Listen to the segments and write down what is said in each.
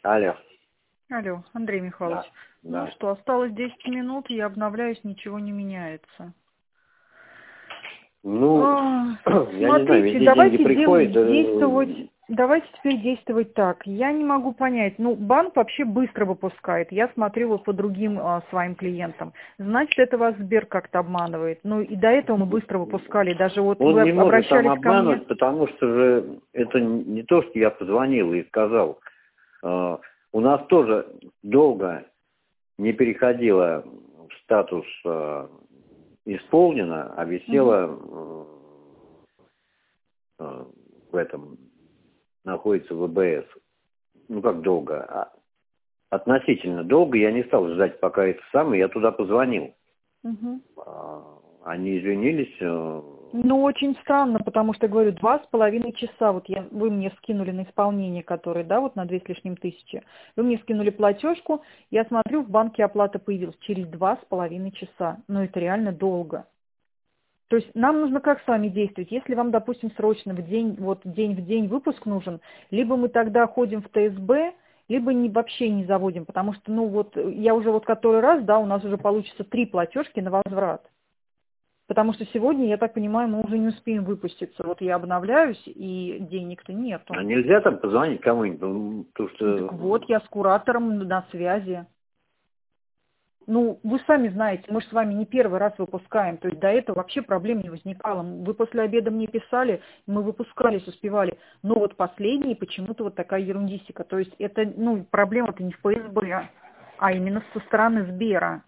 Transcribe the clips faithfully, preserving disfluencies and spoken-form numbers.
Алло. Алло, Андрей Михайлович. Да. Ну Да. что, осталось десять минут, я обновляюсь, ничего не меняется. Ну, А, я не знаю, смотрите, везде деньги давайте приходят. дел- э, действовать, давайте теперь действовать так. Я не могу понять, ну, банк вообще быстро выпускает. Я смотрю вот по другим а, своим клиентам. Значит, это вас Сбер как-то обманывает. Ну, и до этого мы быстро выпускали. Даже вот Он вы не может там обращались ко мне. обмануть, потому что же это не то, что я позвонил и сказал. Э, У нас тоже долго не переходило в статус э, исполнено, а висело э, э, в этом, находится в ВБС. Ну как долго? А относительно долго. Я не стал ждать, пока это самое, я туда позвонил. Мгм. А, Они извинились. э, Ну, очень странно, потому что, говорю, два с половиной часа, вот я, вы мне скинули на исполнение, который, да, вот на две с лишним тысячи, вы мне скинули платежку, я смотрю, в банке оплата появилась через два с половиной часа, но это реально долго. То есть нам нужно как с вами действовать? Если вам, допустим, срочно в день, вот день в день выпуск нужен, либо мы тогда ходим в ТСБ, либо не, вообще не заводим, потому что, ну вот, я уже вот который раз, да, у нас уже получится три платежки на возврат. Потому что сегодня, я так понимаю, мы уже не успеем выпуститься. Вот я обновляюсь, и денег-то нету. А нельзя там позвонить кому-нибудь? Ну, потому Ну, так что... вот, я с куратором на связи. Ну, вы сами знаете, мы же с вами не первый раз выпускаем. То есть до этого вообще проблем не возникало. Вы после обеда мне писали, мы выпускались, успевали. Но вот последние почему-то вот такая ерундистика. То есть это, ну, проблема-то не в ПСБ, а именно со стороны Сбера.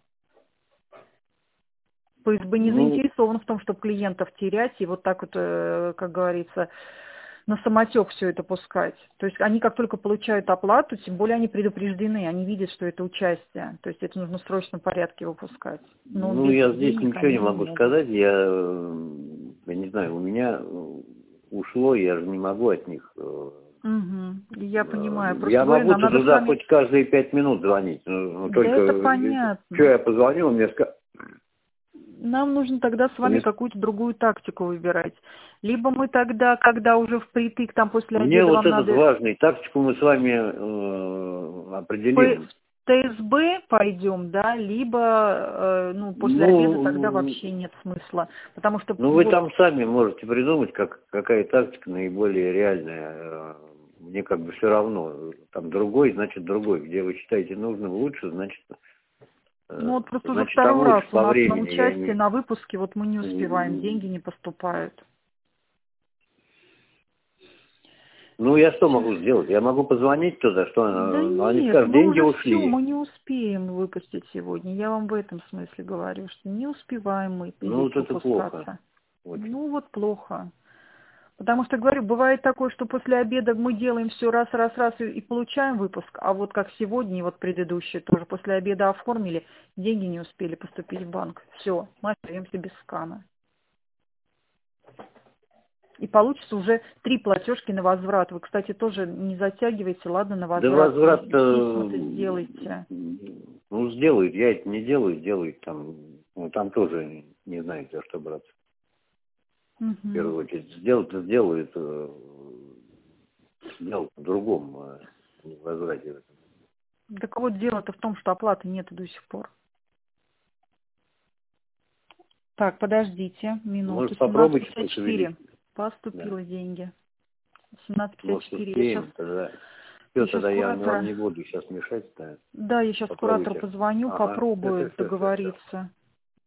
ПСБ не Ну, заинтересован в том, чтобы клиентов терять и вот так вот, э, как говорится, на самотек все это пускать. То есть они как только получают оплату, тем более они предупреждены, они видят, что это участие. То есть это нужно в срочном порядке выпускать. Но ну, без я здесь денег ничего они не не могу могут. сказать. Я, э, я не знаю, у меня э, ушло, я же не могу от них... э, Угу. Я понимаю. э, Я Просто говорю, могу нам надо с туда вами... хоть каждые пять минут звонить. Ну, ну, Да только, это э, что понятно. я позвонил, мне сказали... Нам нужно тогда с вами какую-то другую тактику выбирать. Либо мы тогда, когда уже впритык, там после Мне обеда вот вам этот надо важный. Тактику мы с вами э, П- определим. в ТСБ пойдем, да, либо, э, ну, после обеда тогда Ну, вообще нет смысла. Потому что ну, вы вот, там сами можете придумать, как, какая тактика наиболее реальная. Э, Мне как бы все равно. Там другой, значит другой. Где вы считаете нужным лучше, значит, ну, э, вот просто уже значит там второй раз лучше у по нас на времени. Я участие, имею. на выпуске, вот мы не успеваем, в деньги виду. не поступают. Ну, я что Сейчас. могу сделать? Я могу позвонить туда, что Да э, ну, они нет, скажут, мы деньги уже все, ушли. мы не успеем выпустить сегодня. Я вам в этом смысле говорю, что не успеваем мы Ну, здесь вот это плохо. выпускаться. Очень. Ну вот плохо. Потому что, говорю, бывает такое, что после обеда мы делаем все раз, раз, раз и, и получаем выпуск, а вот как сегодня и вот предыдущие тоже после обеда оформили, деньги не успели поступить в банк. Все, мы остаемся без скана. И получится уже три платежки на возврат. Вы, кстати, тоже не затягивайте, ладно, на Да возврат. возврат, Письма-то э, сделайте. ну, сделают, я это не делаю, делают там, ну, там тоже не знаю, за что браться. В Угу. первую очередь, сделать сделают, э, дело в другом, а не в возврате. Так вот дело-то в том, что оплаты нет до сих пор. Так, подождите минуту. Может, попробуйте семнадцать пятьдесят четыре. пошевелить, да. Поступило деньги. семнадцать пятьдесят Может, четыре. Я сейчас успеем, тогда, все, еще с тогда я вам куратора... не буду сейчас мешать, да. Да, я сейчас куратору Попробуйте. позвоню, Ага, все, все, попробую все, все, все. договориться.